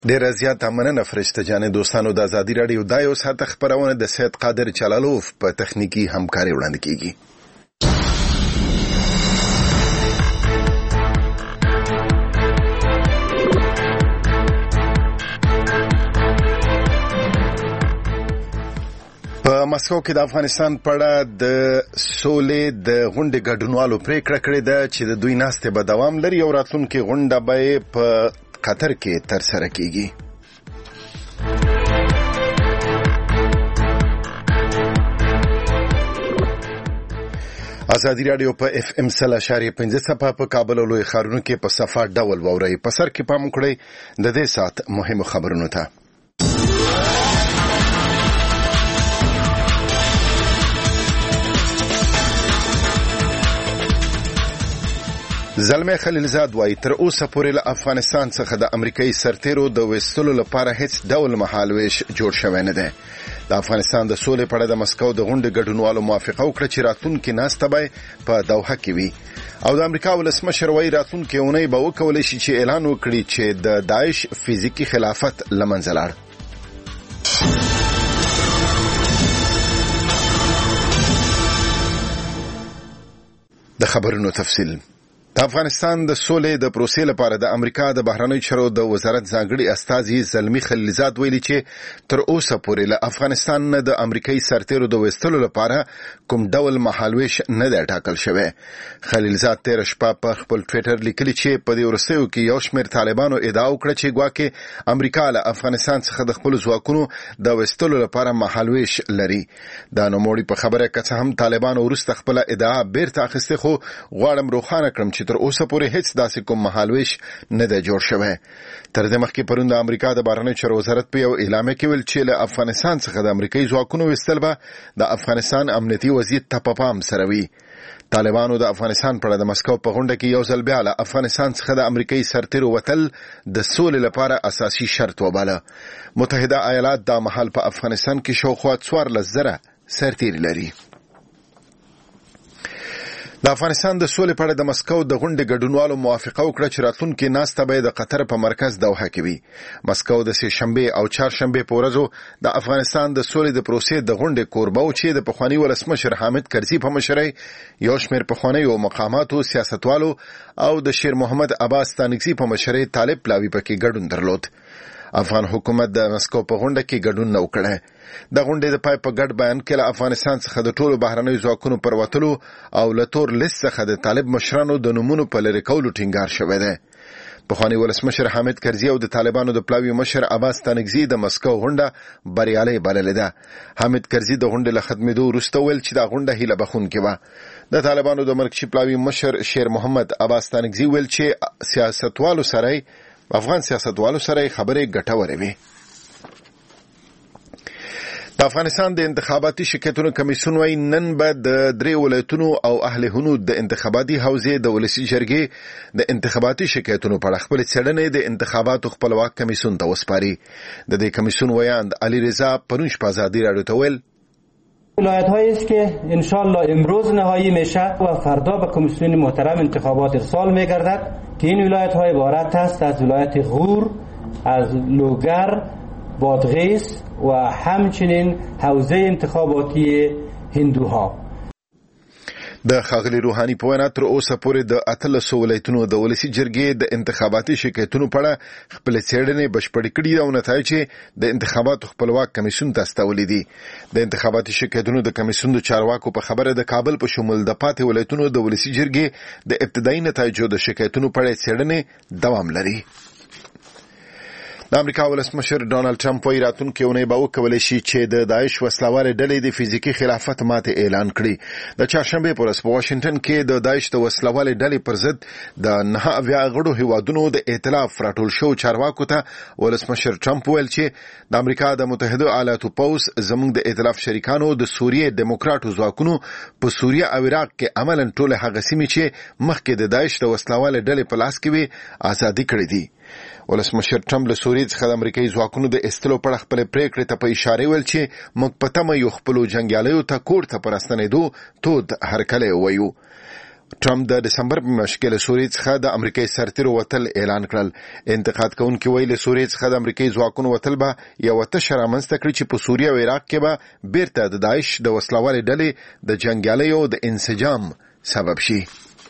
ډېره زیاته مننه فرشته جانې. دوستانو، د ازادي راډیو دا یو ساعت خبرونه د سید قادر چلالوف په تخنیکی همکاري وړاندې کیږي. په مسکو کې د افغانستان په اړه د سولې د غونډې ګډونوالو پریکړه کړې ده چې د دوی ناستې به دوام لري او راتلونکې غونډه به په قطر کې ترسره کیږي. ازادي راډیو په اف ام 100.5 صفحه په کابل او لوی ښارونو کې په صفه ډول ووري. په سر کې پام کړئ د دې سات مهمو خبرونو ته. زلمه خلیلزاد وایي تر اوسه پورې له افغانستان څخه د امریکایي سرتیرو د وستلو لپاره هیڅ ډول مهالویش جوړ شوی نه دی. د افغانستان د سولې په اړه د مسکو د غونډې ګډونوالو موافقه وکړه چې راتلونکي ناسته به په دوحه کې وي او د امریکا ولسمشر وایي راتلونکي اونۍ به وکولی شي چې اعلان وکړي چې د داعش فزیکي خلافت له منځه لاړ. د خبرونو تفصیل. د افغانستان د سولې د پروسې لپاره د امریکا د بهرنیو چارو د وزارت ځانګړي استازي زلمی خلیلزاد ویلي چې تر اوسه پورې له افغانستان نه د امریکایي سرتیرو د وستلو لپاره کوم ډول مهالویش نه دی ټاکل شوی. خلیلزاد تیر شپه په خپل ټویټر لیکلي چې په دې وروستیو کې یو شمېر طالبانو ادعا وکړه چې ګواکې امریکا له افغانستان څخه د خپلو ځواکونو د وستلو لپاره مهالویش لري. دا نوموړي په خبره که څه هم طالبانو وروسته خپله ادعا بیرته اخیستې، خو غواړم روښانه کړم چې تر اوسه پورې هیڅ داسې کوم مهالویش نه دی جوړ شوی. تر دې مخکې پرون د امریکا د بهرنیو چارو وزارت په یو اعلامیه کې ویل چې له افغانستان څخه د امریکایي ځواکونو ویستل به د افغانستان امنیتي وضعیت ته په پام سره وي. طالبانو د افغانستان په اړه د مسکو په غونډه کې یو ځل بیا له افغانستان څخه د امریکایي سرتیرو وتل د سولې لپاره اساسي شرط وباله. متحده ایالات دا مهال په افغانستان کې شاوخوا 14,000 سرتیري لري. د افغانستان د سولې په اړه د مسکو د غونډې ګډونوالو موافقه وکړه چې راتلونکي ناسته به د قطر په مرکز دوحه کې وي. مسکو د سه شنبه او چهارشنبه په ورځو د افغانستان د سولې د پروسې د غونډې کوربه و چې د پخوانی ولسمشر حامد کرزي په مشرۍ یو شمېر پخوانی او مقاماتو سیاستوالو او د شیر محمد عباس ستانکزي په مشرۍ طالب پلاوی پکې ګډون درلود. افغان حکومت د مسکو په غونډه کې ګډون نه وکړ. د غونډې د پای په ګډ بیان کې له افغانستان څخه د ټولو بهرنیو ځواکونو پر وتلو او له تور لیست څخه د طالب مشرانو د نومونو په لرې کولو ټینګار شوی دی. پخوانی ولسمشر حامد کرزي او د طالبانو د پلاوي مشر عباس ستانکزي د مسکو غونډه بریالۍ بللې ده. حامد کرزي د غونډې له ختمېدو وروسته ویل چې دا غونډه هیله بخښونکې وه. د طالبانو د مرکزي پلاوي مشر شیر محمد عباس ستانکزي ویل چې افغان سیاستوالو سره خبرې ګټورې وي. د افغانستان د انتخاباتي شکایتونو کمیسیون وايي نن به د 3 ولایتونو او اهل هنود د انتخاباتي حوزې د ولسي جرګې د انتخاباتي شکایتونو په اړه خپل څېړنې د انتخاباتو خپلواک کمیسیون ته وسپاري. د دې کمیسیون ویاند علی رضا پرون شپه ازادي راډیو ته ویل ولایت هایی است که انشالله امروز نهایی میشه و فردا به کمیسیون محترم انتخابات ارسال میگردد که این ولایت های عبارت است از ولایت غور، از لوگر، بادغیس و همچنین حوزه انتخاباتی هندوها. د ښاغلي روحاني په وینا تر اوسه پورې د 18 ولایتونو د ولسي جرګې د انتخاباتي شکایتونو په اړه خپل څېړنې بشپړې کړي او نتایج د انتخاباتو خپلواک کمیسیون ته استولي دي. د انتخاباتي شکایتونو د کمیسیون د چارواکو په خبره د کابل په شمول د پاتې ولایتونو د ولسي جرګې د ابتدایي نتایجو د شکایتونو په اړه څېړنې دوام لري. د امریکا ولسمشر ډونالد ټرمپ وايي راتلونکې اونۍ به وکولی شي چې د داعش وسلوالې ډلې د فزیکي خلافت ماتې اعلان کړي. د چهارشنبې په ورځ په واشنګټن کې د داعش د وسلوالې ډلې پر ضد د 9 غړو هیوادونو د ائتلاف راټول شو چارواکو ته ولسمشر ټرمپ ویل چې د امریکا د متحده ایالاتو پوځ زموږ د ائتلاف شریکانو د سوریې ډیموکراټو ځواکونو په سوریه او عراق کې عملاً ټول هغه سیمې چې مخکې د داعش د وسلوالې ډلې په لاس کې وي ازادي کړې دي. ولسمشر ټرمپ له سوریې څخه د امریکایي ځواکونو د ایستلو په اړه خپلې پریکړې ته په اشاره ویل چې موږ په تمه یو خپلو جنګیالیو ته کور ته په راستنېدو تود هرکلی ووایو. ټرمپ د دسمبر په میاشت کې له سوریې څخه د امریکای سرتیرو وتل اعلان کړل. انتقاد کوونکي وایي له سوریې څخه د امریکای ځواکونو وتل به یو تشه رامنځته کړي چې په سوریه او عراق کې به بیرته د داعش د وسلوالې ډلې د جنګیالیو د انسجام سبب شي.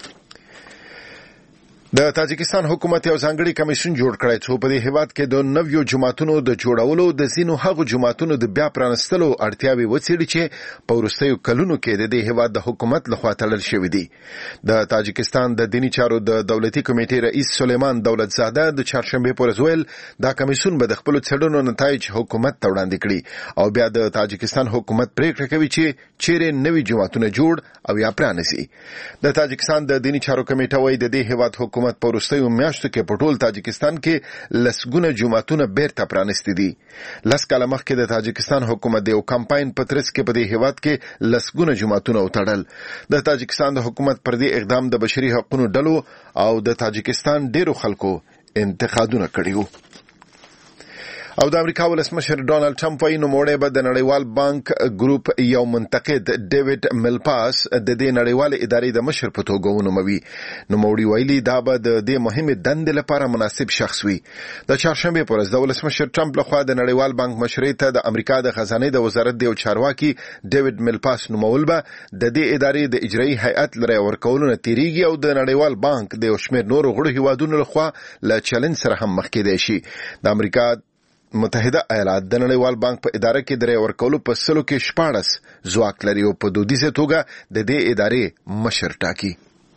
د تاجکستان حکومت یو ځانګړی کمیشن جوړ کړی چې په دې هیواد کې د نویو جماعتونو د جوړولو د ځینو هغو جماعتونو د بیا پرانستلو اړتیاوې وڅېړي چې په وروستیو کلونو کې د دې هیواد د حکومت لخوا تړل شوي دي. د تاجکستان د دینی چارو د دولتي کمیټې رئیس سلیمان دولتزاده د چهارشنبه پر ورځ ویل دا کمیشن به د خپل څېړنو نتایج حکومت ته وړاندې کړي او بیا د تاجکستان حکومت پریکړه کوي چې چیرې نوي جماعتونه جوړ او یا پرانیسي. د تاجکستان د دینی چارو کمیټه وايي د دې هیواد حکومت په وروستیو میاشتو کې په ټول تاجکستان کې لسګونه جماعتونه بیرته پرانیستي دي. لس کاله مخکې د تاجکستان حکومت د یو کمپاین په ترڅ کې په دې هیواد کې لسګونه جماعتونه وتړل. د تاجکستان د حکومت پر دې اقدام د بشري حقوقو ډلو او د تاجکستان ډیرو خلکو انتقادونه کړي وو. او د امریکا ولسمشر ډونالد ټرمپ وايي نوموړی به د نړیوال بانک ګروپ یو منتقد ډیوډ ملپاس د دې نړیوال ادارې د مشر په توګه ونوموي. نوموړي ویلي دا به د دې مهمې دندې لپاره مناسب شخص وي. د چهارشنبه پر ورځ د ولسمشر ټرمپ لخوا د نړیوال بانک مشرۍ ته د امریکا د خزانه د وزارت د یو چارواکي ډیوډ ملپاس نومول به د دې ادارې د اجرایي هیئت لري ورکولو تیریږي او د نړیوال بانک د یو شمېر نورو غړو هیوادونو لخوا له چلنج سره هم مخ کېدای شي. د امریکا متحده ایالات د نړیوال بانک په اداره کې درې ورکولو په سلو کې 14 ځواک لري او په دودیزه توګه د دې ادارې مشر ټاکي.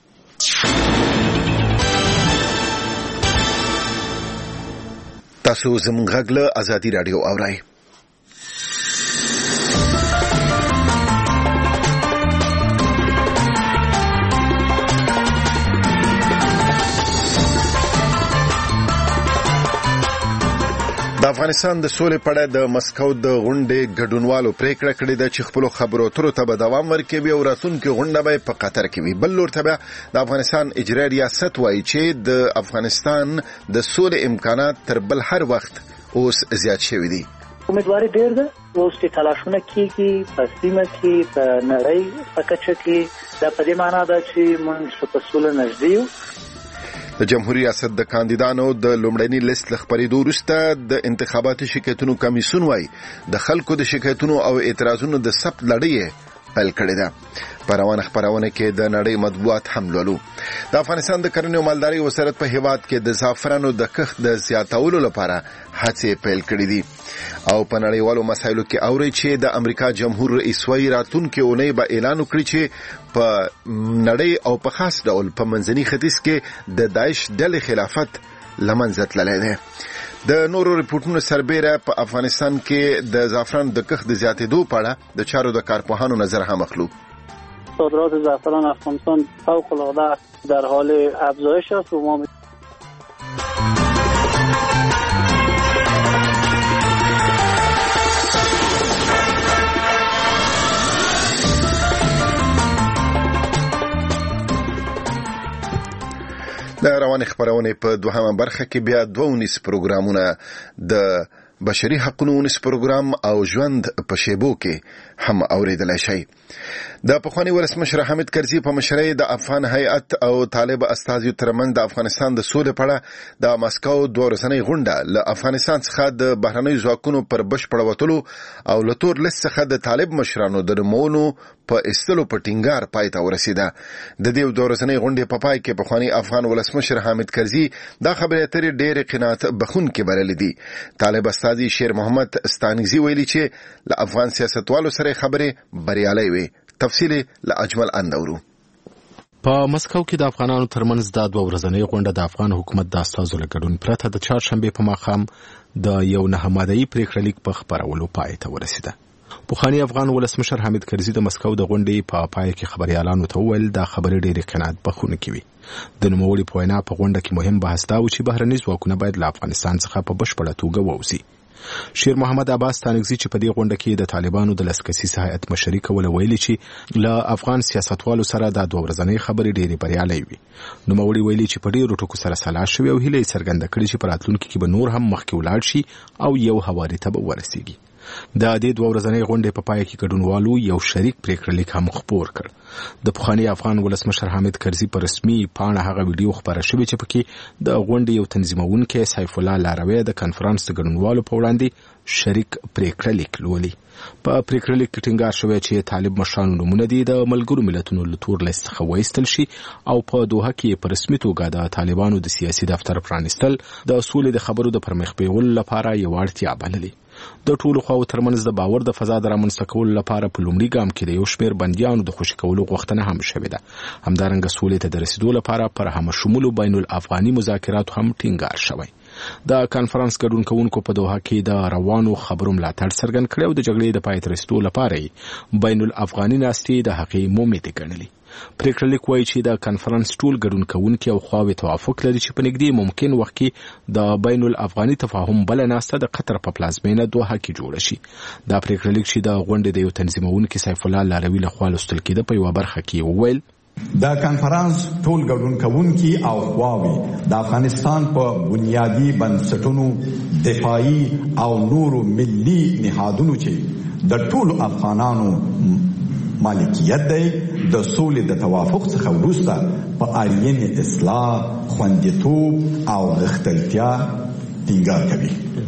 تاسو زموږ غږ له ازادي رادیو اورئ. د افغانستان د سولې په اړه د مسکو د غونډې ګډونوالو پریکړه کړې ده چې خپل خبرو اترو ته به دوام ورکوي او راتلونکې غونډه به په قطر کې وي. بل لور ته به د افغانستان اجرایي ریاست وایي چې د افغانستان د سولې امکانات تر بل هر وخت اوس زیات شوي دي. امیدواري ډېر ده اوس چې تلاشونه کېږي په سیمه کې په نړۍ په کچه کې دا په دې معنا ده چې موږ په سوله نږدې یو. د جمهوریت ریاست د کاندیدانو د لومړني لیست لخبرېدو وروسته د انتخاباتي شکایتونو کمیسیون وايي د خلکو د شکایتونو او اعتراضونو د ثبت لړۍ پیل کړې ده. په روانه خبرونه کې د نړۍ مطبوعات هم لولو. د افغانستان د کرنې او مالدارۍ وزارت په هیواد کې د زعفرانو د کښت د زیاتولو لپاره هڅې پیل کړې دي او په نړیوالو مسایلو کې اوري چې د امریکا جمهور رئیس وايي راتلونکي اونۍ به اعلان وکړي چې په نړۍ او په خاص ډول په منځني ختیځ کې د داعش ډلې خلافت لمنځه تللی دی. د نورو ریپورتونو سربېره په افغانستان کې د زعفران د کښت د زیاتېدو په اړه د چارو د کارپوهانو نظر هم اخلو. صادرات زعفران افغانستان فوق‌العاده در حال افزایش است و ما د روانې خبرونه په دوهمه برخه کې بیا 2 پروګرامونه د بشري حقوقو ونس پروګرام او ژوند په شیبو کې هم اوریدل شي. د پخوانی ولسمشر حامد کرزي په مشرۍ د افغان هیئت او طالب استازیو ترمنځ د افغانستان د سولې په اړه د مسکو 2 ورځنۍ غونډه له افغانستان څخه د بهرنیو ځواکونو پر بشپړ وتلو او له تور لیست څخه د طالب مشرانو د نومونو په استلو په ټینګار پای ته ورسیده. د دې 2 ورځنۍ غونډې په پای کې پخوانی افغان ولسمشر حامد کرزي دا خبرې اترې ډېر قناعت بخښونکې بللې دي. طالب استازي شیر محمد ستانګزي ویلي چې له افغان سیاستوالو سره خبرې بریالۍ وي. تفصیل له اجمل اندورو. په مسکو کې د افغانانو ترمنځ د 2 ورځنۍ غونډه د افغان حکومت د استازو له ګډون پرته د چهارشنبه په ماښام د یو نه ماده‌ای پریکړه لیک په خبرولو پای ته ورسیده. پخوانی افغان ولسمشر حامد کرزي د مسکو د غونډې په پای کې خبريالانو ته وویل دا خبرې ډېرې قناعت بخښونکې وي. د نوموړي په وینا په غونډه کې مهم بحث دا و چې بهرني ځواکونه باید له افغانستان څخه په بشپړه توګه ووځي. شیر محمد عباس تانګزي چې په دې غونډه کې د طالبانو د لسکسي هیئت مشري کوله ویلي چې له افغان سیاستوالو سره د 2 ورځنۍ خبرې ډېرې بریالۍ وي. نوموړي ویلي چې په ډېرو ټکو سره سلا شوې او هیله یې څرګنده کړې چې په راتلونکي کې به نور هم مخکې ولاړ شي او یو هواري ته به ورسیږي. د دې دوه ورځنۍ غونډې په پای کې ګډونوالو یو شریک پریکړه لیک هم خپور کړ. د پخوانی افغان ولسمشر حامد کرزي په رسمي پاڼه هغه ویډیو خبره شوې چې پکې د غونډې یو تنظیمونکی سیف الله لاروی د کانفرنس د ګډونوالو په وړاندې شریک پریکړه لیک لولي. په پریکړه لیک کې ټینګار شوی چې طالب مشرانو نومونه دي د ملګرو ملتونو له تور لیست څخه وایستل شي او په دوحه کې په رسمي توګه د طالبانو د سیاسي دفتر پرانیستل د اصول د خبرو د پرمخ بیولو لپاره یو اړتیا بللي. د ټولو خواو ترمنځ د باور د فضا د رامنځته کولو لپاره په لومړي ګام کې د یو شمېر بندیانو د خوشي کولو غوښتنه هم شوې ده. همدارنګه سولې ته د رسیدو لپاره پر همشمولو بین الافغاني مذاکراتو هم ټینګار شوی. د کانفرنس ګډون کوونکو په دوحه کې د روانو خبرو ملاتړ څرګند کړی او د جګړې د پای ته رسیدو لپاره بین الافغاني ناستې د حقیقي مومې ګڼلي. پریکړه لیک وایي چې د کانفرنس ټول ګډون کوونکي او خواوې توافق لري چې په نږدې ممکن وخت کې د بین الافغاني تفاهم بل ناسته د قطر په پلازمینه دوحه کې جوړه شي. دا پریکړه لیک چې د غونډې د یو تنظیمونکي سیف الله لاروی لخوا لوستل کېده په یوه برخه کې وویل د کانفرنس ټول ګډون کوونکي او خواوې د افغانستان په بنیادی بنسټونو دفاعي او نورو ملي نهادونو چې د ټولو افغانانو مالکیت دی د سولې د توافق څخه وروسته په اړین اصلاح، خوندیتوب او غښتلتیا ټینګار کوي.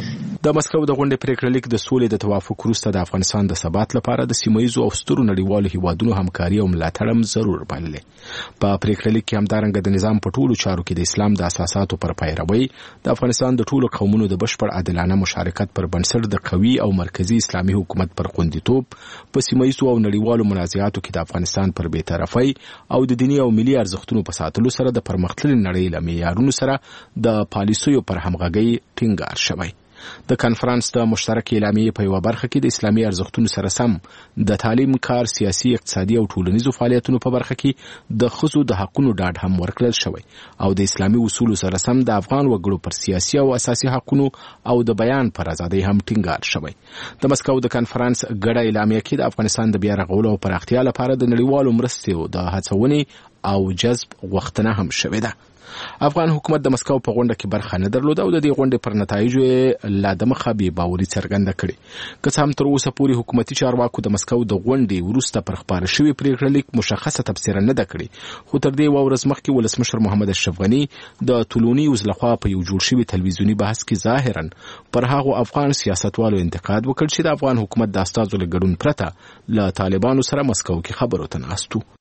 د مسکو د غونډې پریکړه لیک د سولې د توافق وروسته د افغانستان د ثبات لپاره د سیمه‌ییزو او سترو نړیوالو هیوادونو همکاري او ملاتړ هم ضرور بللی. په پریکړه لیک کې همدارنګه د نظام په ټولو چارو کې د اسلام د اساساتو پر پیروي، د افغانستان د ټولو قومونو د بشپړ عادلانه مشارکت پر بنسټ د قوي او مرکزی اسلامي حکومت پر خوندیتوب، په سیمه‌ییزو او نړیوالو منازعاتو کې د افغانستان پر بی‌طرفۍ او د دیني او ملي ارزښتونو په ساتلو سره د پرمختللي نړۍ له معیارونو سره د پالیسیو پر همغږۍ ټینګار شوی. د کانفرنس د مشترک اعلامیې په یوه برخه کې د اسلامي ارزښتونو سره سم د تعلیم، کار، سیاسي، اقتصادي او ټولنیزو فعالیتونو په برخه کې د ښځو د حقونو ډاډ هم ورکړل شوی او د اسلامي اصولو سره سم د افغان وګړو پر سیاسي او اساسي حقونو او د بیان پر ازادۍ هم ټینګار شوی. د مسکو د کانفرنس ګډه اعلامیه کې د افغانستان د بیا رغولو او پراختیا لپاره د نړیوالو مرستو د هڅونې او جذب غوښتنه هم شوې ده. افغان حکومت د مسکو په غونډه کې برخه نه درلوده او د دې غونډې پر نتایجو لا د مخه بې باوري څرګنده کړې. که څه هم تر اوسه پورې حکومتي چارواکو د مسکو د غونډې وروسته پر خپاره شوي پریکړه لیک مشخصه تبصره نه ده کړې، خو تر دې یوه ورځ مخکې ولسمشر محمد اشرف غني د طولوني وز لخوا په یو جوړ شوي تلویزیوني بحث کې ظاهرا پر هغو افغان سیاستوالو انتقاد وکړ چې د افغان حکومت د استازو له ګډون پرته له طالبانو سره مسکو کې خبرو ته ناست وو.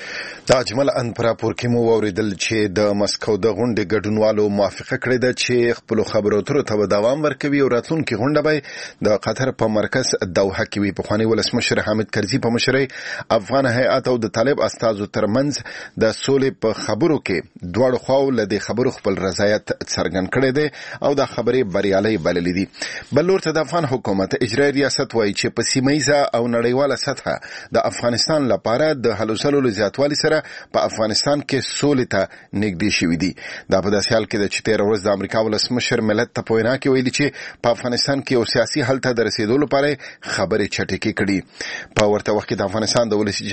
د اجمل ان پر راپور کې مو اوریدل چې د مسکو د غونډې ګډونوالو موافقه کړې ده چې خپل خبرو اترو ته دوام ورکوي او راتلونکي غونډه به د قطر په مرکز دوحه کې وي. پخوانی ولسمشر حامد کرزي په مشرۍ افغان هیئات او د طالب استازو ترمنځ د سولې په خبرو کې دواړو خواو له دې خبرو خپل رضایت څرګند کړی دی او دا خبرې بریالۍ بللې دي. بل لور ته د افغان حکومت اجرایي ریاست وایي چې په سیمه‌ییزه او نړیواله سطحه د افغانستان لپاره د هلو ځلو له زیاتوالي سره په افغانستان کې سولې ته نږدې شوي دي. دا په داسې حال کې ده چې تېره ورځ د امریکا ولسمشر ملت ته په وینا کې ویلي چې په افغانستان کې یو سیاسي حل ته د رسېدو لپاره خبرې چټکې کړي. په ورته وخت کې د افغانستان د ولسي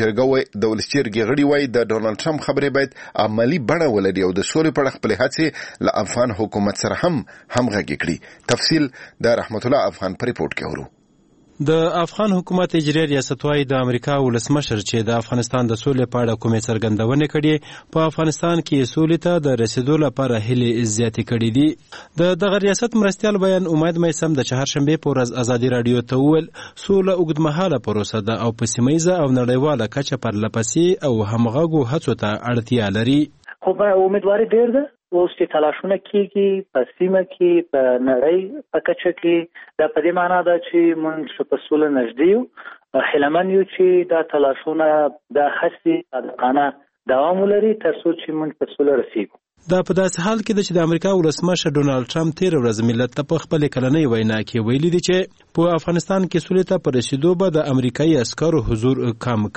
جرګې غړي وایي د ډونالډ ټرمپ خبرې باید عملي بڼه ولري او د سولې په اړه خپلې هڅې له افغان حکومت سره هم همغږي کړي. تفصیل د رحمت الله افغان په ریپورت کې ورو. د افغان حکومت اجرایي ریاست وايي د امریکا ولسمشر چې د افغانستان د سولې په اړه کومې څرګندونې کړي په افغانستان کې سولې ته د رسیدو لپاره هلې زیاتې کړي دي. د دغه ریاست مرستیال بیان امید میسم د چهارشنبې په ورځ ازادي رادیو ته وویل سوله اوږدمهاله پروسه ده او په سیمه‌ییزه او نړیواله کچه پرلهپسې او همغږو هڅو ته اړتیا لري. خو امیدواري ډېر ده اوس چې تلاشونه کیږي په سیمه کې په نړۍ په کچه کې دا په دې معنا ده چې موږ په سوله نږدې یو هیلهمن یو چې دا تلاشونه د هڅې صادقانه دوام ولري تر څو چې موږ په سوله رسیږو. دا په داسې حال کې ده چې د امریکا ولسمشر ډونالډ ټرمپ تېره ورځ ملت ته په خپلې کلنۍ وینا کې ویلي دي چې په افغانستان کې سولې ته په رسیدو به د امریکایي عسکرو حضور کم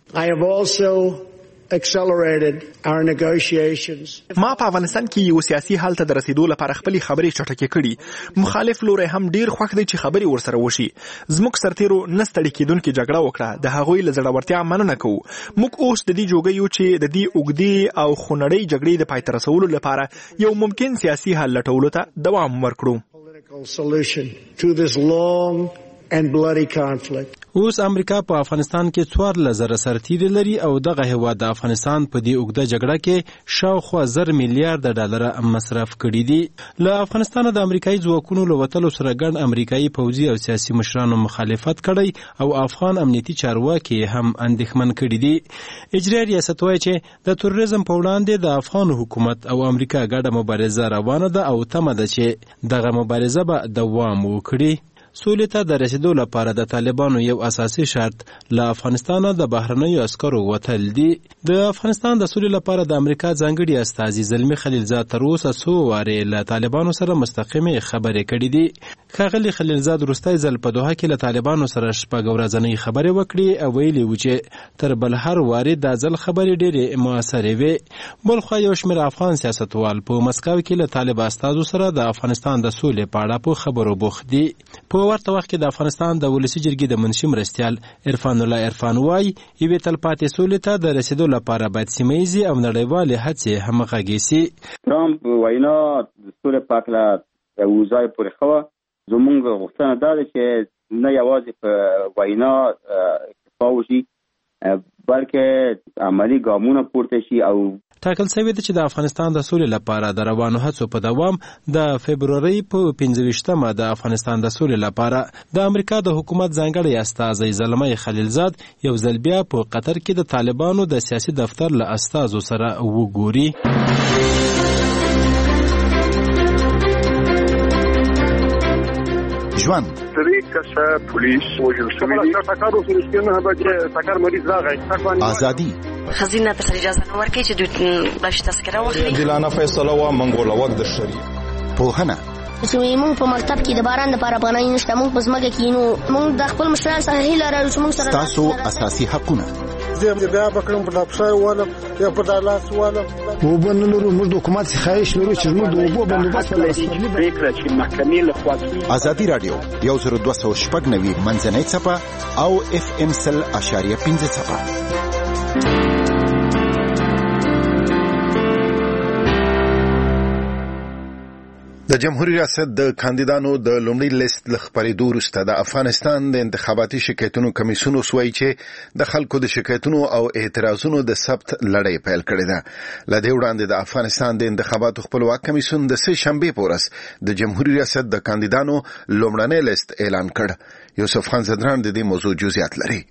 کړي. ما په افغانستان کې یو سیاسي حل ته د رسیدو لپاره خپلې خبرې چټکې کړي. مخالف لوري هم ډیر خوښ دی چې خبرې ورسره وشي. زموږ سرتیرو نه ستړي کېدونکې جګړه وکړه. د هغوی له زړورتیا مننه کوو. موږ اوس د دې جوګه یو چې د دې اوږدې او خونړۍ جګړې د پای ته رسولو لپاره یو ممکن سیاسي حل لټولو ته دوام ورکړو. and bloody conflict. اوس امریکا په افغانستان کې 14,000 سرتیري لري او دغه هیواد د افغانستان په دې اوږده جګړه کې شاوخوا 1,000 میلیارډ ډالر مصرف کړي دي. له افغانستان د امریکایي ځواکونو له وتلو سره ګڼ امریکایي پوځي او سیاسي مشرانو مخالفت کړی او افغان امنیتي چارواکي هم اندېښمن کړي دي. اجرایي ریاست وایي چې د تروریزم په وړاندې د افغان حکومت او امریکا ګډه مبارزه روانه ده او تمه ده چې دغه مبارزه به دوام وکړي. سولې ته د رسیدو لپاره د طالبانو یو اساسي شرط له افغانستانه د بهرنیو عسکرو وتل دي. د افغانستان د سولې لپاره د امریکا ځانګړي استازي زلمي خلیلزاد تر اوسه څو وارې له طالبانو سره مستقیمې خبرې کړې دي. ښاغلي خلیلزاد وروستی ځل په دوحه کې له طالبانو سره شپږ ورځنۍ خبرې وکړې او ویلي و چې تر بل هر وارې دا ځل خبرې ډېرې مؤثرې وې. بلخوا یو شمېر افغان سیاستوال په مسکو کې له طالب استازو سره د افغانستان د سولې په اړه په خبرو بوخت دي. په ورته وخت کې د افغانستان د ولسي جرګې د منشي مرستیال عرفان الله عرفان وایي یوې تلپاتې سولې ته د رسیدو لپاره باید سیمه ییزې او نړیوالې هڅې همغږې سي. ترامپ وینا د سولې په هکله یو ځای پورې ښه وه. زموږ غوښتنه دا ده چې نه یوازې په وینا اکتفا وشي بلکې عملي ګامونه پورته شي. او ټاکل شوی دی چې د افغانستان د سولې لپاره د روانو هڅو په دوام د فبرورۍ په 15مه د افغانستان د سولې لپاره د امریکا د حکومت ځانګړی استازی زلمی خلیلزاد یو ځل بیا په قطر کې د طالبانو د سیاسي دفتر له استازو سره وګوري. ژوند پولیس وژل شوی ازادي خزینه ته اجازه نه ورکړي چې دوی بلش تذکره واخلي. دلانه فیصله وا منګول وخت د شری پوهنه موږ په مکتب کې د باران لپاره افغانۍ نشته. موږ په ځمکه کې نو موږ د خپل مشرانو سره هیله لرو چې موږ سره تاسو اساسي حقونه زه بیا بکرم په داپشای والا یا په دالاس والا وبنلو موږ د حکومت خواهش لرو چې موږ د وبو بندوبست لري فکر چې محکمې له خوا ازادي رادیو 1290 منځنۍ صفه او FM 100.5 صفه. د جمهوریت ریاست د کاندیدانو د لومړي لیست ل خبرېدو وروسته د افغانستان د انتخاباتي شکایتونو کمیسیون وایي چې د خلکو د شکایتونو او اعتراضونو د ثبت لړۍ پیل کړې ده. لدې وړاندې د افغانستان د انتخاباتو خپلواک کمیسیون د سه شنبې په ورځ د جمهوریت ریاست د کاندیدانو لومړنی لیست اعلان کړ. یوسف خان زدران د دې موضوع جزئیات لري.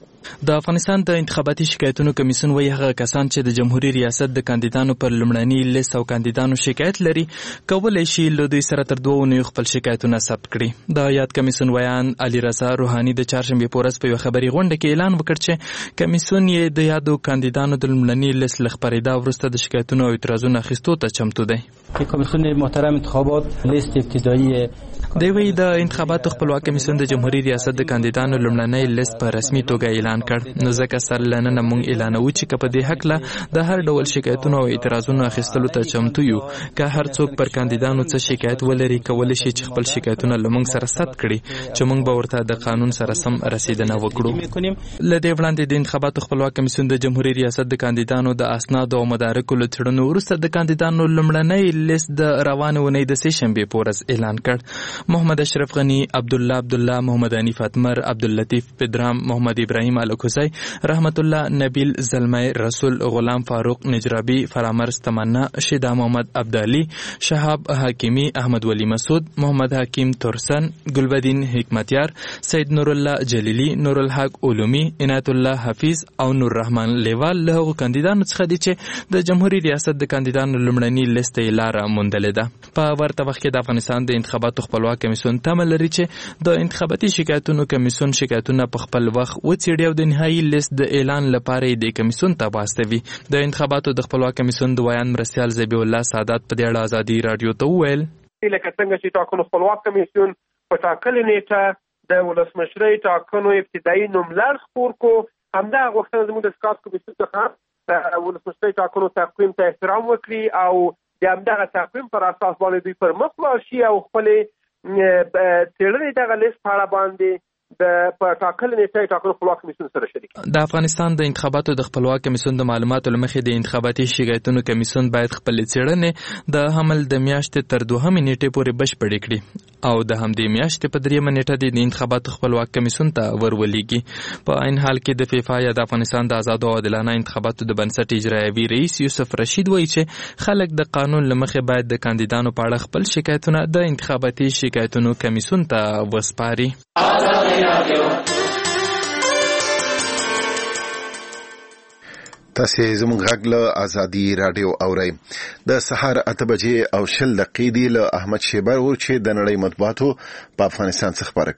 د افغانستان د انتخاباتي شکایتونو کمیسیون وایي هغه کسان چې د جمهوریت ریاست د کاندیدانو پر لومړني لیست او کاندیدانو شکایت لري کولای شي له دوی سره تر 2 اونیو خپل شکایتونه ثبت کړي. د یاد کمیسیون ویان علي رضا روحاني د چهارشنبې په ورځ په یو خبري غونډه کې اعلان وکړ چې کمیسیون یې د یادو کاندیدانو د لومړني لیست له خبرېدا وروسته د شکایتونو او اعتراضونو اخیستو ته چمتو دی. کمیسیون محترم انتخابات لیست ابتدایی دی وی د انتخاباتو خپلواک کمیسیون د جمهوریت ریاست د کاندیدانو لومړنی لیست په رسمي توګه اعلان کړ. نو ځکه سره لننه مونږ اعلانوو چې په دې حق له د هر ډول شکایتونو او اعتراضونو اخیستلو ته چمتو یو. که هر څوک پر کاندیدانو څه شکایت ولري کولای شي چې خپل شکایتونه لمونږ سره ثبت کړي چې مونږ به ورته د قانون سره سم رسیدنه وکړو. لدې وړاندې د انتخاباتو خپلواک کمیسیون د جمهوریت ریاست د کاندیدانو د اسناد او مدارکو له څېړنو وروسته د کاندیدانو لومړنی لیست د روانې اونۍ د سه شنبې په ورځ اعلان کړ. محمد اشرف غنی، عبدالله، محمد حنیف اتمر، عبداللطیف پدرام، محمد ابراهیم الکوزی، رحمت الله نبیل، زلمای رسول، غلام فاروق نجرابی، فرامرز تمنا، شیدا محمد عبدالي، شهاب حکیمی، احمد ولی مسعود، محمد حکیم ترسن، گلبدین حکمتیار، سید نور الله جلیلی، نور الحق علومی، عنایت الله حفیظ او نور رحمان لیوال له هغو کاندیدانو څخه دي چې د جمهوریت ریاست د کاندیدانو لومړني لیست یې لاره موندلې ده. په ورته وخت کې د افغانستان د انتخاباتو خپلواک کمیسیون تمه لري چې د انتخاباتي شکایتونو کمیسیون شکایتونه په خپل وخت وڅېړي او د نهایي لیست د اعلان لپاره د کمیسیون ته واستوي. د انتخاباتو د خپلواک کمیسیون د ویان مرستیال ذبیح الله سعادت په دې اړه ازادي رادیو ته وویل لکه څنګه چې ټاکنو خپلواک کمیسیون په ټاکلې نیټه د ولسمشرۍ ټاکنو ابتدایي نوملړ خپور کو. همدا غوښتنه زموږ د اسقاط کمیسیون څخه د ولسمشرۍ ټاکنو تقویم ته احترام وکړي او د همدغه تقویم پر اساس باندې دوی پر مخ لاړ شي او خپلې څېړنې دغه لیست په اړه باندې په ټاکلې نیټه ټاکنو خپلواک کمیسیون سره شریک. د افغانستان د انتخاباتو د خپلواک کمیسیون د معلوماتو لمخې د انتخاباتي شکایتونو کمیسیون باید خپل څېړنې د حمل د میاشتې تر 2 نیټې پورې بشپړې کړي او د همدې میاشتې په 3 نیټه د انتخاباتو خپلواک کمیسیون ته ورولېږي. په عین حال کې د فیفا یا د افغانستان د آزاد او عادلانه انتخاباتو د بنسټ اجرایوي رئیس یوسف رشید وایي چې خلک د قانون لمخې باید د کاندیدانو په اړه خپل شکایتونه د انتخاباتي شکایتونو کمیسیون ته وسپاري. تاسې زموږ غږ له ازادي راډیو اورئ. د سهار 8 بجې او 10 دقیقې دی له احمد شیبر چې د نړۍ مطبوعاتو په افغانستان څخه خبره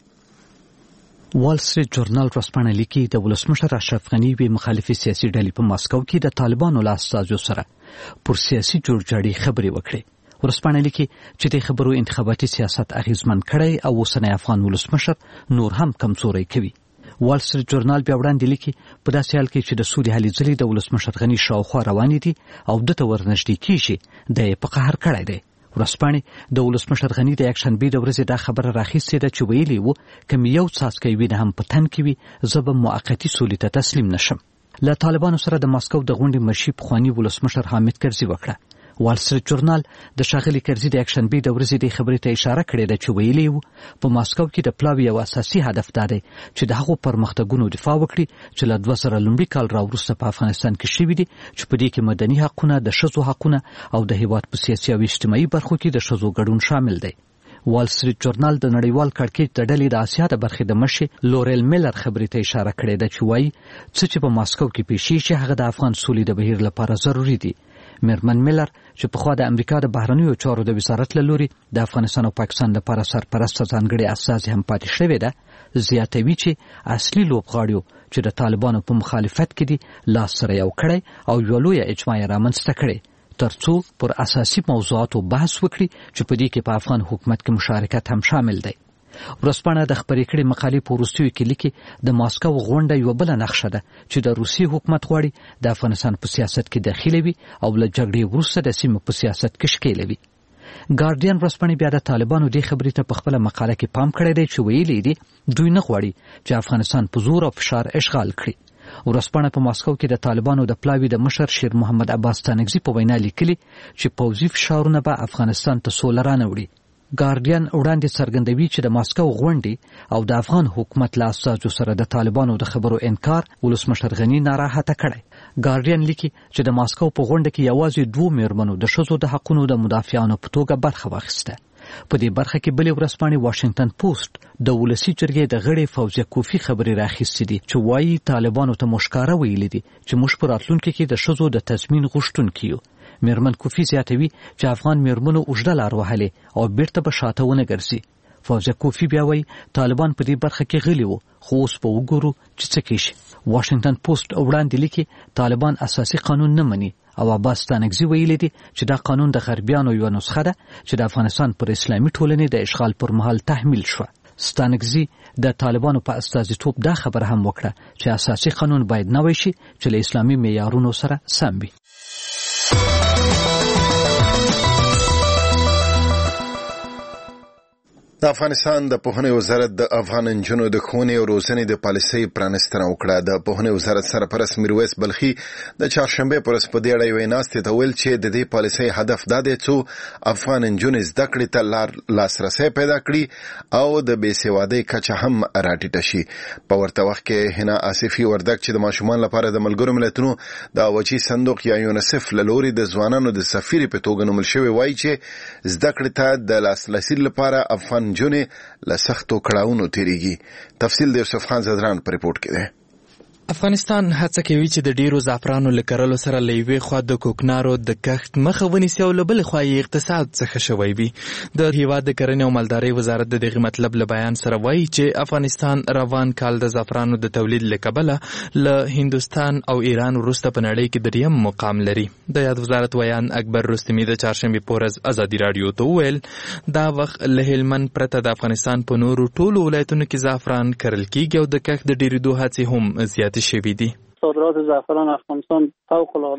کړي. وال سټریټ جورنال ورځپاڼه لیکي د ولسمشر اشرف غني وی مخالفي سیاسي ډلې په ماسکو کې د طالبانو له استازو سره پر سیاسي جوړجاړي خبرې وکړي. ورځپاڼه لیکي چې د خبرو انتخاباتي سیاست اغیزمن کړي او اوسنی افغان ولسمشر نور هم کمزوري کوي. وال سټریټ جورنال بیا وړاندې لیکي په داسې حال کې چې د سولې هلې ځلې د ولسمشر غني شاوخوا روانې دي او دته ورنږدې کیږي د په قهر کړی دی. ورځپاڼې د ولسمشر غني د یکشنبې د ورځې دا خبره راخیستې ده چې ویلي وو کوم یو څاڅکی وینه هم په تن کې وي زه به موقتي سولې ته تسلیم نشم. له طالبانو سره د ماسکو د غونډې مشي پخواني ولسمشر حامد کرزي وکړه. وال سټریټ جورنال د شاغلي کرزي د یکشنبې د ورځې د خبرې ته اشاره کړې ده چې ویلي وو په ماسکو کې د پلاوي یو اساسي هدف دا دی چې د هغو پرمختګونو دفاع وکړي چې له 2000 لومړي کال راوروسته په افغانستان کې شوي دي چې په دې کې مدني حقونه، د ښځو حقونه او د هیواد په سیاسي او اجتماعي برخو کې د ښځو ګډون شامل دی. وال سټریټ جورنال د نړیوال کړکېچ د ډلې د اسیا د برخې د مشر لورل میلر خبرې ته اشاره کړې ده چې وایي چې په ماسکو کې پیښیږي هغه د افغان سولې د بهیر لپاره ضروری دي. میرمن میلر چې په خوا د امریکا د بهرنیو چارو د وزارت له لوري د افغانستان او پاکستان لپاره سرپرسته ځانګړې استازي هم پاتې شوې ده زیاتوي چې اصلي لوبغاړي چې د طالبانو په مخالفت کې دي لاس سره یو کړی او یو لویه اجماع رامنځته کړي ترڅو پر اساسي موضوعاتو بحث وکړي چې په دې کې په افغان حکومت کې مشارکت هم شامل دی. ورځپاڼه د خبرې کړې مقالې په وروستیو کې لیکي د ماسکو غونډه یو بل نقشه ده چې د روسي حکومت غواړي د افغانستان په سیاست کې داخلي وي او له جګړې وروسته د سیمې په سیاست کې ښکېلوي. ګارډین ورځپاڼه بیا د طالبانو د خبرې ته په خپل مقاله کې پام کړی دی چې ویلي دي دوی نه غواړي چې افغانستان په زور او فشار اشغال کړي. ورځپاڼه په ماسکو کې د طالبانو د پلاوي د مشر شیر محمد عباس تانکزي په وینا لیکلي چې پوځي فشارونه به افغانستان ته سوله رانوړي. ګارډین وړاندې څرګندوي چې د ماسکو غونډې او د افغان حکومت له استازو سره د طالبانو د خبرو انکار ولسمشر غني ناراحته کړی. ګارډین لیکي چې د ماسکو په غونډه کې یوازې 2 میرمنو د ښځو د حقوقو د مدافعانو په توګه برخه واخیسته. په دې برخه کې بلې ورځپاڼې واشنگټن پوسټ د ولسی جرګې د غړي فوزیه کوفی خبرې راخیستې دي چې وایي طالبانو ته مشکاره ویلي دي چې موږ په راتلونکي کې د ښځو د تضمین غوښتونکي یو. میرمن کوفی زیاتوي چې افغان میرمنو اوږده لار وهلې او بیرته به شاته ونه ګرځي. فوزیه کوفی بیا وایي طالبان په دې برخه کې غلي وو خو اوس به وګورو چې څه کیږي. واشنگټن پوسټ وړاندې لیکي طالبان اساسي قانون نه مني او عباس تانکزي ویلي دي چې دا قانون د غربیانو یو نسخه ده چې د افغانستان پر اسلامي ټولنې د اشغال پر مهال تحمیل شوه. ستانکزي د طالبانو په استازیتوب دا خبره هم وکړه چې اساسي قانون باید نوی شي چې له اسلامي معیارونو سره سم وي. د افغانستان د پوهنې وزارت د افغان نجونو د ښوونې او روزنې د پالیسۍ پرانستنه وکړه. د پوهنې وزارت سرپرست میرویس بلخي د چهارشنبې پر ورځ په دې اړه یوې ناستې ته ویل چې د دې پالیسۍ هدف دا دی څو افغان نجونې زده کړې ته لاسرسی پیدا کړي او د بېسوادۍ کچه هم راټیټه شي. په ورته وخت کې هنا آصفي وردګ چې د ماشومان لپاره د ملګرو ملتونو د وچی صندوق یا یونیسف له لوري د ځوانانو د سفیر په توګه نومول شوی وایي چې زده کړې ته د لاسرسي لپاره افغان نجونې له سختو کړاوونو تیریږي. تفصیل د یوسف خان زدران په ریپورت کې دی. افغانستان هڅه کوي چې د ډیرو زعفرانو له کرلو سره له یوې خوا د کوکنارو د کښت مخه ونیسي او له بلې خوا یې اقتصاد څخه شوی وي. د هیواد د کرنې او مالدارۍ وزارت د دغه مطلب له بیان سره وایي چې افغانستان روان کال د زعفرانو د تولید له کبله له هندوستان او ایران وروسته په نړۍ کې دریم مقام لري. د یاد وزارت ویان اکبر رستمي د چهارشنبې په ورځ ازادي راډیو ته وویل دا وخت له هلمند پرته د افغانستان په نورو ټولو ولایتونو کې زعفران کرل کیږي او د کښت د ډیریدو هڅې هم زیاتې شوي دي. صادرات زعفران افغانستان فوق العاده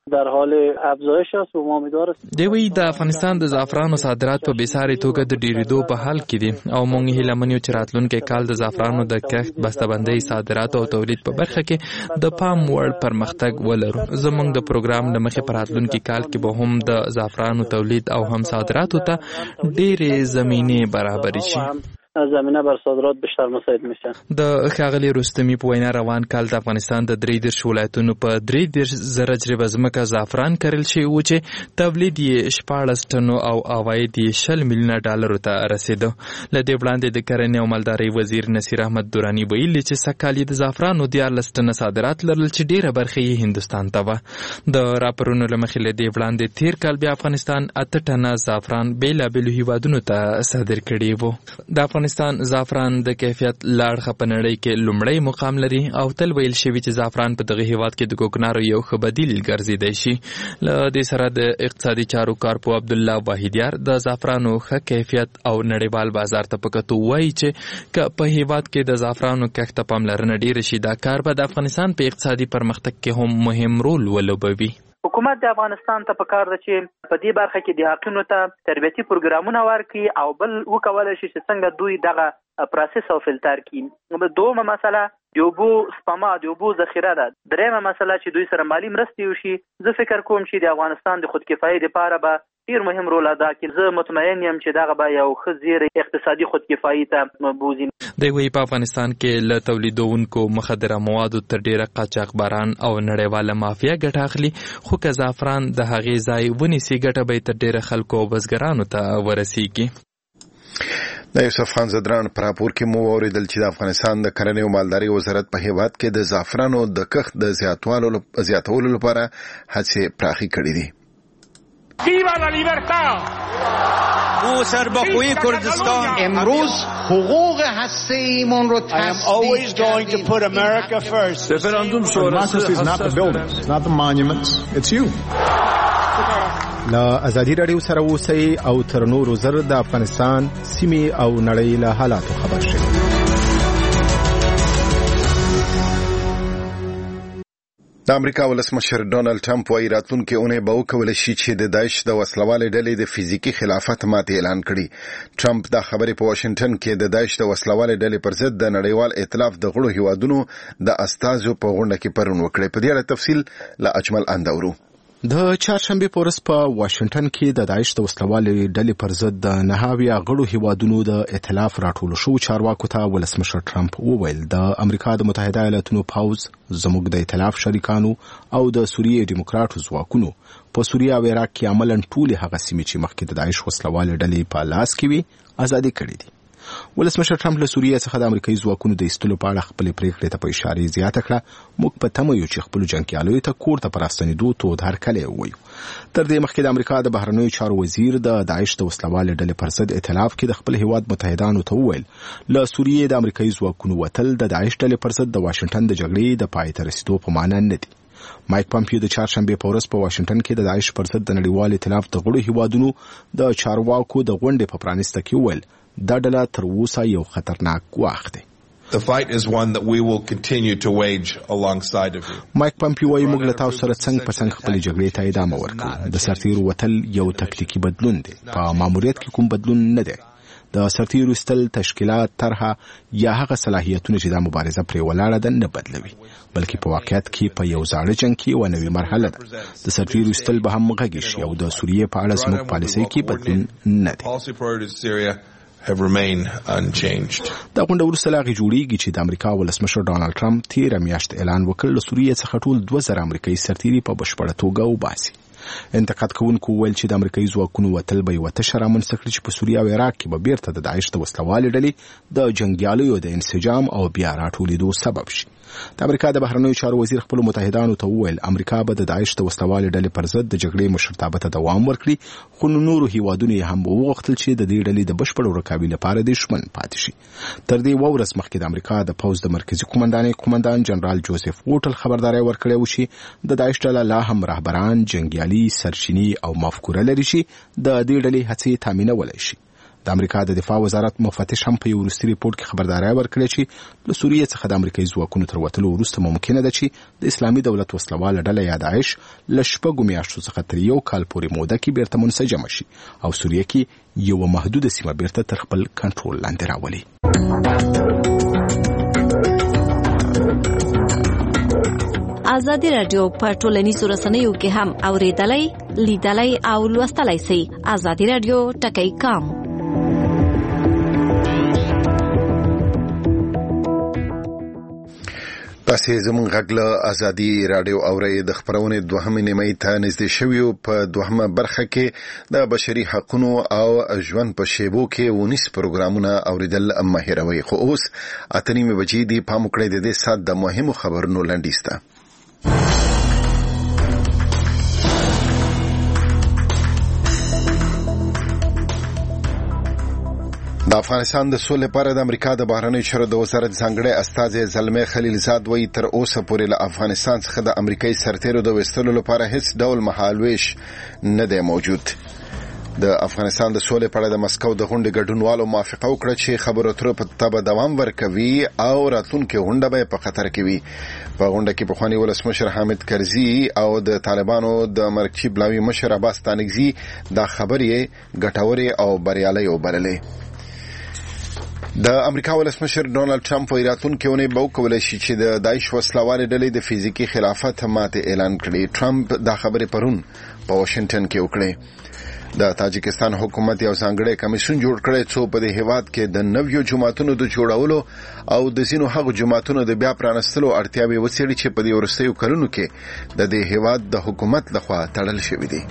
در حال افزایش است و ما امیدواریم دوی د افغانستان د زعفرانو صادرات په بېساري توګه د ډېرېدو په حال کې دي او موږ هیله من یو چې راتلونکی کال د زعفرانو د کښت بسته‌بندۍ صادرات او تولید په برخه کې د پام وړ پرمختګ ولرو. زموږ د پروګرام له مخې په راتلونکي کال کې به هم د زعفرانو تولید او هم صادراتو ته ډېرې زمینې برابرې شي. زمینه بر صادرات بیشتر مساعد میشه. د ښاغلي رستمي په وینا روان کال د افغانستان د 33 ولایتونو په 33,000 جریبه ځمکه زعفران کرل شوي و چې تولید یې 14 ټنو او عواید یې 20 میلیونه ډالرو ته رسیده. له دې وړاندې د کرنې او مالدارۍ وزیر نصیر احمد دراني ویلي چې سږکال یې د زعفرانو 14 ټنه صادرات لرل چې ډیره برخه یې هندوستان ته وه. د راپورونو له مخې له دې وړاندې تیر کال بیا افغانستان 8 ټنه زعفران بېلابېلو هیوادونو ته صادر کړي وو. د افغانستان زعفران د کیفیت لاړخه په نړۍ کې لومړی مقام لري او تل ویل شوي چې زعفران په دغه هیواد کې د کوکنارو یو ښه بدیل ګرځېدی شي. له دې سره د اقتصادي چارو کارپو عبدالله واحدیار د زعفرانو ښه کیفیت او نړیوال بازار ته په کتو وایي چې که په هیواد کې د زعفرانو کښت ته پاملرنه ډېره شي دا کار به د افغانستان په اقتصادي پرمختګ کې هم مهم رول ولوبوي. حکومت د افغانستان ته پکار ده چې په دې برخه کې د حقونو ته تربیتي پروګرامونه ورکړي او بل وکولای شي چې څنګه دوی دغه پروسس او فلټر کړي. دویمه مسله د اوبو سپما د اوبو ذخیره ده. دریمه مسله چې دوی سره مالی مرستې وشي. زه فکر کوم چې د افغانستان د خودکفایۍ لپاره به ډیر مهم رول ادا کړي. زه مطمئن یم چې دغه به یو ښه زیری اقتصادي خودکفایۍ ته بوځي. دی وایي په افغانستان کې له تولیدونکو مخدره موادو تر ډیره قاچاقبران او نړیواله مافیا ګټه اخلي، خو که زعفران د هغې ځای ونیسي ګټه به یې تر ډیره خلکو او بزګرانو ته ورسیږي. د یوسف خان زدران په راپور کې مو اوریدل چې د افغانستان د کرنې او مالدارۍ وزارت په هیواد کې د زعفرانو د کښت د زیاتولو لپاره هڅې پراخې کړې دي. ویوا لا لیبرتا او سربخویی کردستان امروز حقوق هسته‌ایمون رو always going to put America first. Democracy is not the buildings, not the monuments, it's you. له ازادي راډیو سره اوسئ او تر نورو زر د افغانستان سیمې او نړۍ له حالاتو خبر شئ. د امریکا ولسمشر ډونالد ټرمپ وايي راتلونکي اونۍ به وکولای شي چې د داعش د وسلوالې ډلې د فزیکي خلافت ماتې اعلان کړي. ټرمپ دا خبرې په واشنگټن کې د داعش د وسلوالې ډلې پر ضد د نړیوال ائتلاف د غړو هیوادونو د استازو په غونډه کې پرون وکړي. په دې اړه تفصیل له اجمل اندورو. د چهارشنبه په ورځ په واشنگټن کې د داعش د وسلوالې ډلې پر ضد د نهاویا غړو هیوادونو د ائتلاف راټول شو چارواکو ته ولسمشر ټرمپ وویل د امریکا د متحده ایالاتونو پوځ زموږ د ائتلاف شریکانو او د سوریې دیموکراتو ځواکونو په سوریه او عراق کې عملاً ټول هغه سیمې چې مخکې د داعش وسلوالې ډلې په لاس کې وي ازادي کړې دي. ولسمشر ټرمپ له سوریې څخه د امریکایي ځواکونو د ایستلو په اړه خپل پریکړې ته په اشاره زیاته کړه. موږ په تمه یو چې خپل جنګیالیو ته کور ته پراستنېدو تود هرکلی ووایو. تر دې مخکې د امریکا د بهرنیو چارو وزیر د داعش د وسلوالې ډلې پر ضد ائتلاف کې د خپل هیواد متحدانو ته وویل له سوریې د امریکایي ځواکونو وتل د داعش ډلې پر ضد د واشنگټن د جګړې د پای ته رسیدو په معنا نه دي. مایک پامپیو د چهارشنبه په ورځ په واشنگټن کې د داعش پر ضد د نړیوال ائتلاف د غړو هیوادونو د چارواکو د غونډې په پرانیسته کې وویل دا ډله تر اوسه یو خطرناک وخت دی. The fight is one that we will continue to wage alongside of you. مایک پامپیو وايي موږ له تاسو سره څنګه په څنګه خپل جګړې ته ادامه ورکوو. د سرتیرو وتل یو تکتیکي بدلون دی. په ماموریت کې کوم بدلون نه دی. د سرتیرو استل تشکیلات طرحه یا هغه صلاحیتونه چې د مبارزه پرې ولاړه ده نه بدلوي، بلکې په واقعیت کې په یو زاړه جنګ کې یوه نوې مرحله ده. د سرتیرو استل به هم غږی شي او د سوریې په اړه زموږ پالیسۍ کې بدلون نه دی. have remained unchanged. دا غونډه وروسته له هغې جوړیږي چې د امریکا ولسمشر ډونالد ټرمپ تېره میاشت اعلان وکړ له سوریې څخه ټول 2000 امریکایي سرتیري په بشپړه توګه وباسي. انتقاد کوونکو ویل چې د امریکایي ځواکونو وتل به یوه تشه رامنځته کړي چې په سوریه او عراق کې به بیرته د داعش د وسلوالې ډلې د جنګیالیو د انسجام او بیا راټولېدو سبب شي. د امریکا د بهرنیو چارو وزیر خپلو متحدانو ته وویل امریکا به د داعش د وسلوالې ډلې پر ضد د جګړې مشرتابه ته دوام ورکړي، خو نورو هیوادونو یې هم وغوښتل چې د دې ډلې د بشپړو رکابي لپاره دښمن پاتې شي. تر دې ورځ مخکې د امریکا د پوځ د مرکزي قومندان جنرال جوزف ووټل خبرداری ورکړی و چې د داعش ډله لا هم رهبران، جنګیالي، سرچینې او مفکوره لري چې د دې ډلې هڅې تامینولی شي. د امریکا د دفاع وزارت مفتش هم په یو وروستي ریپورت کې خبرداري ورکړې چې له سوریې څخه د امریکایي ځواکونو تر وتلو وروسته ممکنه ده چې د اسلامي دولت وسلواله ډله یا داعش له 6 میاشتو څخه تر 1 کال پورې موده کې بیرته منسجم شي او سوریې کې یو محدوده سیمه بیرته تر خپل کنټرول لاندې راولي. ازادي رادیو په ټولنیزو رسنیو کې هم اوریدلای، لیدلای او لوستلای شئ. ازادي رادیو ټکی کام. پسې زمونږ غږ له ازادي رادیو اوري د خبرونې دوهمې نیمې ته نږدې شویو. په دوهمه برخه کې د بشري حقوقو او ژوند په شیبو کې 19 پروګرامونه اوریدل مهیروي. خو اوس 8:30 بجې دی. پام وکړئ د دې سات د مهمو خبرونو لنډیسته. د افغانستان د سولې لپاره د امریکا د بهرنیو چارو د وزارت ځانګړی استازی زلمي خلیلزاد وایي تر اوسه پورې له افغانستان څخه د امریکایي سرتیرو د وستلو لپاره هیڅ ډول مهالویش نه دی موجود. د افغانستان د سولې لپاره د مسکو د غونډې ګډونوالو موافقه وکړه چې خبرو اترو په تبه دوام ورکوي او راتلونکي غونډه به په خطر کې وي. په غونډه کې پخوانی ولسمشر حامد کرزي او د طالبانو د مرکزي بلاوي مشر عباس ستانکزي دا خبرې ګټورې او بریالۍ وبللې. د امریکا ولسمشر ډونالد ټرمپ په راتلونکي اونۍ به وکولای شي چې د داعش وسلوالې ډلې د فزیکي خلافت ماته اعلان کړي. ټرمپ دا خبرې پرون په واشنگټن کې وکړې. د تاجکستان حکومت یو ځانګړی کمیسیون جوړ کړی چې په دې هیواد کې د نویو جماعتونو د جوړولو او د ځینو هغو جماعتونو د بیا پرانستلو اړتیاوې وڅېړي چې په دې وروستیو کلونو کې د دې هیواد د حکومت لخوا تړل شوي دي.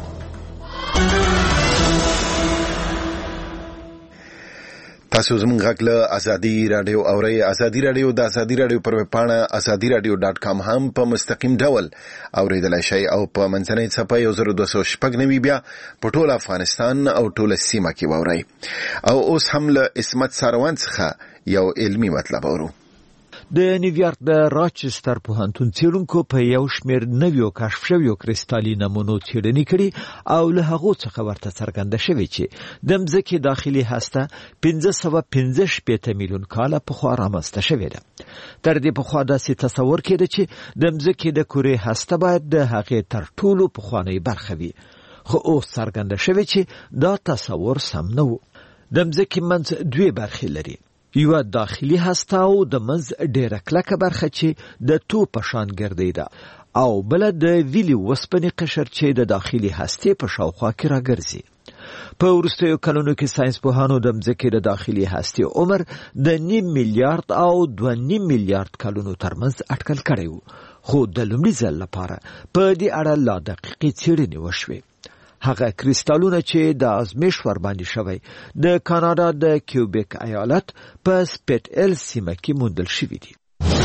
تاسو زموږ غږ له ازادي رادیو اورئ. ازادي رادیو د ازادي رادیو پر ویب پاڼه azadiradio.com هم په مستقیم ډول اوریدلای شئ او په منځنۍ څپه 1296 بیا په ټول افغانستان او ټول سیمه کې واورئ. او اوس هم له اسمت ساروان څخه یو علمي مطلب اورو. د نیویارک د راچستر پوهنتون څېړونکو په یو شمېر نویو کشف شویو کریستالي نمونو څېړنې کړي او له هغو څخه ورته څرګنده شوې چې د مځکې داخلي هسته 515 میلیون کاله پخوا رامنځته شوې ده. تر دې پخوا داسې تصور کېده چې د مځکې د کورې هسته باید د هغې تر ټولو پخوانۍ برخه وي، خو اوس څرګنده شوې چې دا تصور سم نه و. د مځکې منځ دوې برخې لري، یو داخلي هسته او د منځ ډیره کلکه برخه چې د توپ په شان ګرځي ده او بل د ویلي وسپنې قشر چې د داخلي هستې په شاوخوا کې راګرځي. په وروستیو کلونو کې ساينس پوهانو د مځکې د داخلي هستې عمر د 9 میلیارد او 2.5 میلیارد کلونو ترمنځ اټکل کړی و، خو د لومړي ځل لپاره په دې اړه لا دقیقې څېړنې وشوې. هغه کریستالونه چې د ازمیش ور باندې شوی د کاناډا د کیوبیک ایالت په سپیټ ایل سیمه کې موندل شوي دي.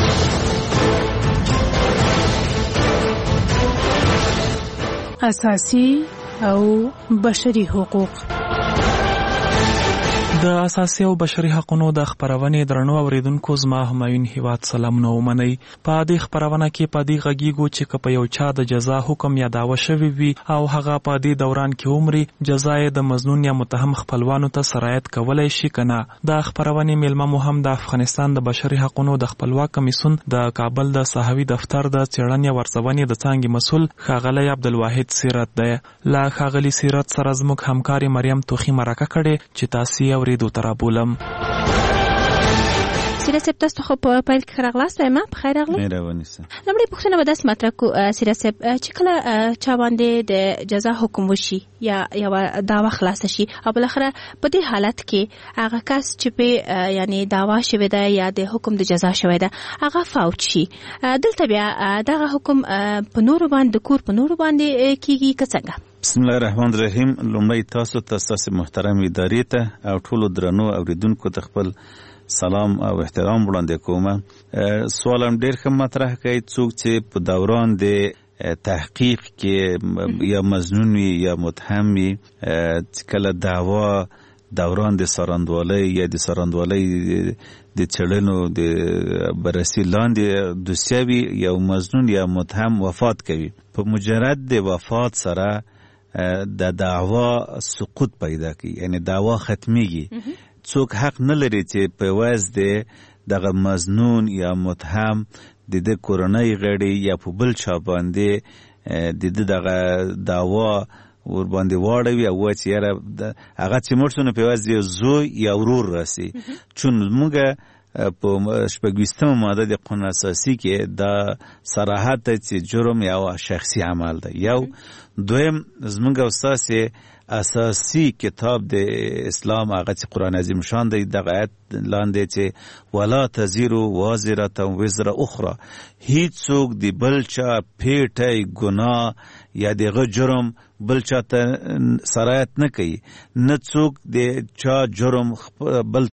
اساسي او بشري حقوق. د اساسي او بشري حقوقو د خبرونې درنو اوریدونکو زما همایون هیواد سلامونه ومنئ. په دې خبرونه کې په دې غږیږو چې په یو چا د جزا حکم یا دعوه شوی وي او هغه په دې دوران کې عمرې جزا د مظنون یا متهم خپلوانو ته سرایت کولای شي کنه. د خبرونې میلمه مو هم د افغانستان د بشري حقوقو د خپلواک کمیسیون د کابل د صحوي دفتر د څېړنې ورځونې د څانګې مسؤل ښاغلی عبدالواحد سیرت دی. لا ښاغلي سیرت سره زموږ همکاري مریم توخي مرکه کړې چې تاسو اوریدو ترابولم. سیره صاحب تاسو خو په پیل کې راغلاست ما په خیر راغلی. مهرباني سه. لمړی پوښتنه به داسې مطرح کو سیره صاحب چې کله چا باندې د جزا حکم وشي یا دعوا خلاص شي او بل اخره په دې حالت کې هغه کس چې په یعنی دعوا شوی ده یا د حکم د جزا شوی ده هغه فوت شي، دلته بیا دغه حکم په نور باندې کور په نور باندې کیږي که څنګه؟ بسم الله الرحمن الرحیم. لومړی تاسو محترم ادارې ته او ټولو درنو اوریدونکو ته خپل سلام او احترام وړاندې کوم. سوالم ډیر ښه مطرح کوي. څوک چې په دوران د تحقیق کې یا مظنون وي یا متهم وي، کله دعوا دوران د سرندوالۍ یا د سرندوالۍ د چړنو د بررسي لاندې دوسیه وي، یو مظنون یا متهم وفات کوي. په مجرد د وفات سره د دعوا سقوط پیدا کوي، یعنی دعوا ختمیږي. څوک حق نه لري چې په واسه د دغه مظنون یا متهم د کورنۍ غړي یا په بل چا باندې د دغه دعوا ور باندې واړوي او چې یاره هغه چې مړ شو نو په واسه زوی یا ورور راسي. چون موږ په 26مه ماده د قانون اساسي کې دا صراحت چې جرم یا شخصي عمل ده. یو دویم زموږ استاد اساسي کتاب د اسلام هغه چې قرآن عظیم شان دی دغه آیت لاندې چې ولا تزر وازره وزر اخرى، هیڅ څوک د بل چا پیټه ګناه یا دغه جرم بل چا ته سرایت نه کوي، نه څوک د چا جرم بل